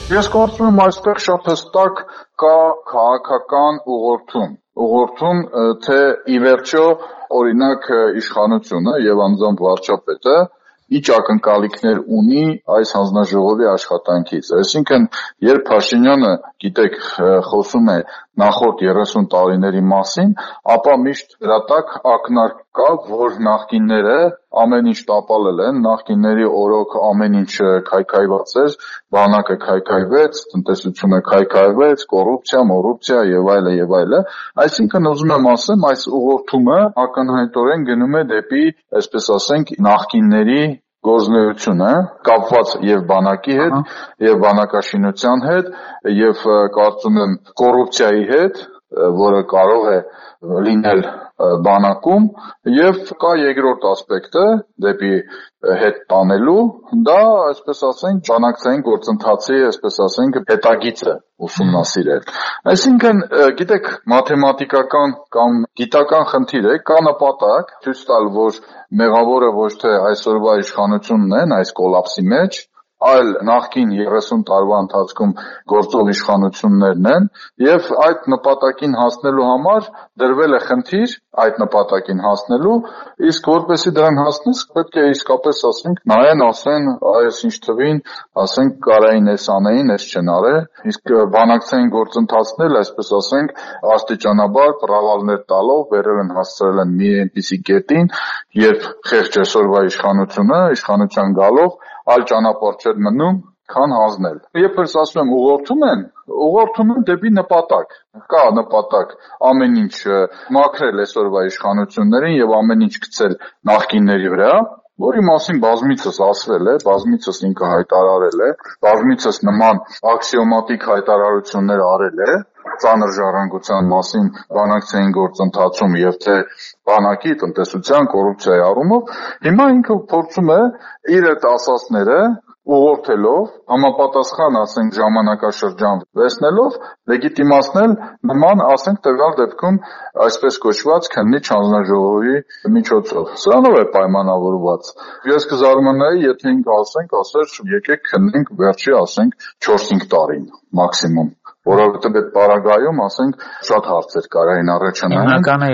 Ես կարծում եմ այստեղ շատ հստակ կա քաղաքական ուղղորդում, թե ի վերջո օրինակ իշխանությունը եւ անձամբ վարչապետը ինչ ակնկալիքներ ունի այս հանձնաժողովի աշխատանքից։ Այսինքն, երբ Փաշինյանը, գիտեք, խոսում է նախորդ 30 տարիների մասին, ապա միշտ դրա տակ ակնարկ կա, որ նախկինները ամեն ինչ տապալել են, նախկինների օրոք ամեն ինչ քայքայված էր, բանակը քայքայվեց, տնտեսությունը քայքայվեց, կոռուպցիա եւ այլը, այսինքն ուզում եմ ասեմ, այս ուղղորդումը ակնհայտորեն գնում է դեպի, այսպես ասենք, նախկինների գործունեությունը, կապված եւ բանակի հետ, եւ բանակաշինության հետ, եւ կարծում եմ կոռուպցիայի հետ, որը կարող է լինել բանակում, եւ կա երկրորդ ասպեկտը դեպի հետ տանելու, դա, այսպես ասենք, բանակցային գործընթացի, այսպես ասենք, հետագիծը ուսումնասիրել։ Այսինքն, գիտեք, մաթեմատիկական կամ գիտական խնդիր է, կա նպատակ ցույց տալ, որ մեղավորը ոչ թե այսօրվա իշխանությունն են այս կոլապսի մեջ, այլ նախկին 30 տարվա ընթացքում գործող իշխանություններն են եւ այդ նպատակին հասնելու համար դրվել է խնդիր այդ նպատակին հասնելու, իսկ որպեսզի դրան հասնես, պետք է իսկապես ասենք նայեն, ասեն, այս ինչ թվին, ասենք կարային էս անեին, էս չնարե, իսկ բանակցային գործընթացնել, այսպես ասենք, աստիճանաբար պրավալներ տալով վերել են հասցրել են մի այնպիսի կետին, երբ խեղճ այսօրվա իշխանության գալով այլ ճանապարհ չէր մնում, քան հանձնել։ Երբ ես ասում եմ ուղղորդում են դեպի նպատակ։ Կա նպատակ ամեն ինչ մաքրել այսօրվա իշխանություններին եւ ամեն ինչ գցել նախկինների վրա, որի մասին բազմիցս ասվել է, բազմիցս ինքը հայտարարել է, բազմիցս նման աքսիոմատիկ հայտարարություններ արել է ծանր ժառանգության մասին բանակցային գործընթացում եւ թե բանակի տնտեսության կոռուպցիայի առումով, հիմա ինքը փորձում է իր այդ ասածները ուղղորդելով, համապատասխան, ասենք, ժամանակաշրջան վերցնելով, լեգիտիմացնել նման, ասենք, տվյալ դեպքում այսպես կոչված քննիչ հանձնաժողովի միջոցով։ Սրանով է պայմանավորված։ Ես կզարմանայի, եթե ինքը ասեր, եկեք քննենք վերջի, ասենք, 4-5 տարին մաքսիմում, որովհետև այդ պարագայում, ասենք, շատ հարցեր կարային առաջանային։ Հիմնականը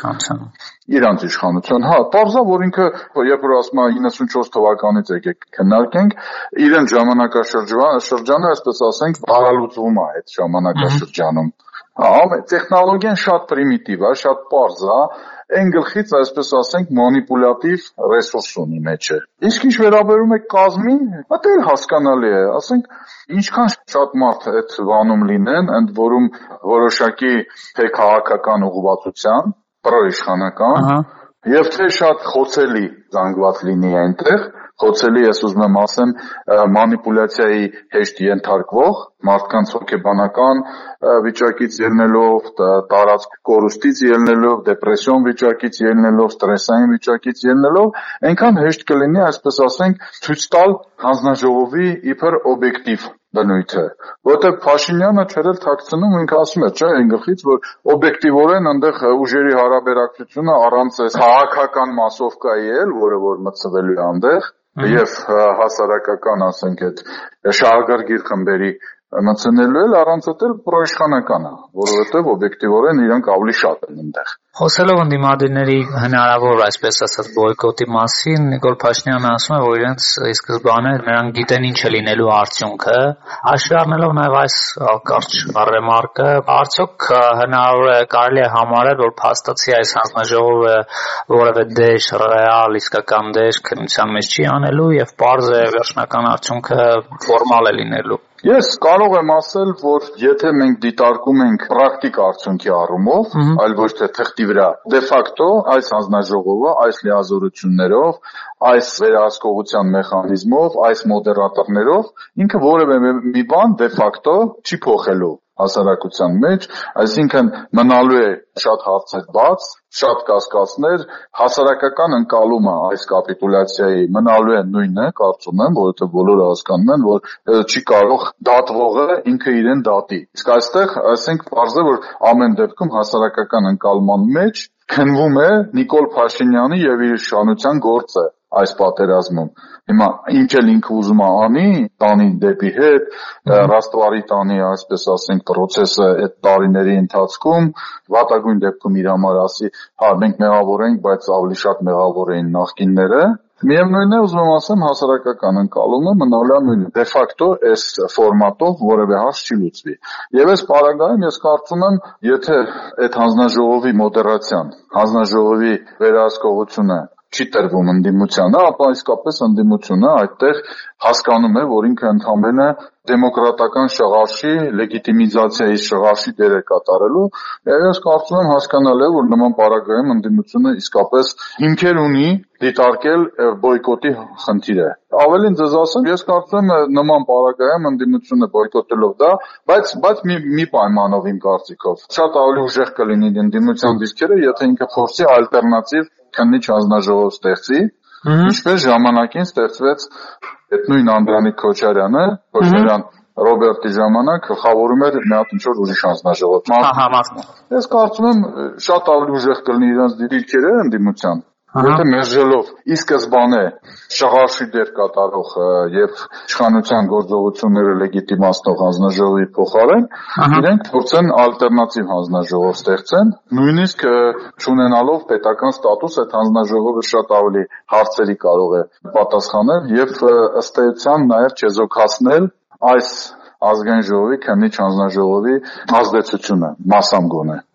Իրանց իշխանության, պարզա, որ ինքը, երբ որ ասում է 94 թվականից եկեք քննարկենք, իրեն ժամանակաշրջանը, այսպես ասենք, բարալուծվում է այդ ժամանակաշրջանում։ Տեխնոլոգիան շատ պրիմիտիվ է, շատ պարզ է, այն գլխից, այսպես ասենք, մանիպուլյատիվ ռեսուրս ունի մեջը։ Իսկ ինչ վերաբերում է կազմին, դա էլ հասկանալի է, ասենք, ինչքան շատ մարդ այդ բանում լինեն, ընդ որում որոշակի թե քաղաքական ուղղվածության, պրոիշխանական, եւ թե շատ խոցելի զանգված լինի այնտեղ, խոցելի ես ուզում եմ ասեմ մանիպուլյացիայի հեշտ ենթարկվող, մարդկանց հոգեբանական վիճակից ելնելով, տարածք կորուստից ելնելով, դեպրեսիոն վիճակից ելնելով, ստրեսային վիճակից ելնելով, այնքան հեշտ կլինի, այսպես ասենք, ցույց տալ հանձնաժողովի իբր օբյեկտիվ բնույթը, որտեղ Փաշինյանը չէր էլ թաքցնում, ինքը ասում է, չէ, այն գլխից, որ օբյեկտիվորեն այնտեղ ուժերի հարաբերակցությունը առանց քաղաքական մասովկայի էլ, որը որ մտցվելու է այնտեղ, եւ հասարակական, ասենք, այդ շահագրգիռ խմբերի մտցնելու էլ առանց էլ պրոիշխանական է, որովհետեւ օբյեկտիվորեն իրանք ավելի շատ են այնտեղ։ Խոսելով ընդդիմադիրների հնարավոր, այսպես ասած, բոյկոտի մասին, Նիկոլ Փաշինյանը ասում է, որ իրենց ի սկզբանե նրանք գիտեն ինչ է լինելու արդյունքը, հաշվի առնելով նաև այս կարճ ռեմարկը, արդյոք հնարավոր է կարելի է համարել, որ փաստացի այս հանձնաժողովը որևէ դեր, ռեալ, իսկական դեր քննության մեջ չի անելու եւ պարզ է վերջնական արդյունքը ֆորմալ է լինելու։ Ես կարող եմ ասել, որ եթե մենք դիտարկում ենք պրակտիկ արդյունքի առումով, այլ ոչ թե թղթի վրա, դե ֆակտո այս հանձնաժողովը, այս լիազորություններով, այս վերահսկողության մեխանիզմով, այս մոդերատորներով ինքը որևէ մի բան դե ֆակտո չի փոխելու հասարակության մեջ, այսինքն մնալու է շատ հարցեր բաց, շատ կասկածներ, հասարակական ընկալումը այս կապիտուլյացիայի մնալու է նույնը, կարծում եմ, որովհետև բոլորը հասկանում են, որ չի կարող դատվողը ինքը իրեն դատի։ Իսկ այստեղ, ասենք, պարզ է, որ ամեն դեպքում հասարակական ընկալման մեջ քննվում է Նիկոլ Փաշինյանի եւ իր իշխանության գործը։ այս պատերազմում։ Հիմա ինչ էլ ինքը ուզում է անի, տանի դեպի հետ, ռաստվարի տանի, այսպես ասենք, process-ը այդ տարիների ընթացքում, վատագույն դեպքում իր համար ասի, հա, մենք մեղավոր ենք, բայց ավելի շատ մեղավոր էին նախկինները։ Միևնույն է, ուզում եմ ասեմ, հասարակական ընկալումը մնալու է նույնը։ Դե ֆակտո այս ֆորմատով որևէ հարց չի լուծվի։ Եվ այս պարագայում ես կարծում եմ, եթե այդ հանձնաժողովի մոդերացիան, հանձնաժողովի վերահսկողությունը չի տրվում ընդդիմությանը, ապա իսկապես ընդդիմությունը այդտեղ հասկանում է, որ ինքը ընդհանրապես դեմոկրատական շղարշի, լեգիտիմիզացիայի շղարշի դեր է կատարելու, եւ ես կարծում եմ հասկանալի է, որ նման պարագայում ընդդիմությունը իսկապես հիմքեր ունի դիտարկել բոյկոտի խնդիրը։ Ավելին ձեզ ասեմ, ես կարծում եմ նման պարագայում ընդդիմությունը բոյկոտելով դա, բայց մի պայմանով իմ կարծիքով։ Շատ ավելի ուժեղ կլինի ընդդիմության դիսկերը, եթե ինքը փորձի ալտերնատիվ քննիչ հանձնաժողով ստեղծի, ինչպես ժամանակին ստեղծվեց այդ նույն Անդրանիկ Քոչարյանը, Քոչարյան Ռոբերտի ժամանակ գլխավորում էր մի հատ ինչ-որ ուրիշ հանձնաժողով։ Ես կարծում եմ շատ ավելի ուժեղ կլինի իրենց դիրքերը ընդդիմության, եթե մերժելով ի սկզբանե շղարշի դեր կատարող եւ իշխանության գործողությունները լեգիտիմացնող հանձնաժողովի փոխարեն, իրենք փորձեն ալտերնատիվ հանձնաժողով ստեղծեն, նույնիսկ չունենալով պետական ստատուս, այդ հանձնաժողովը շատ ավելի հարցերի կարող է պատասխանել եւ ըստ էության նաեւ չեզոքացնել այս ազգային ժողովի քննիչ հանձնաժողովի ազդեցությունը, մասամբ գոնե։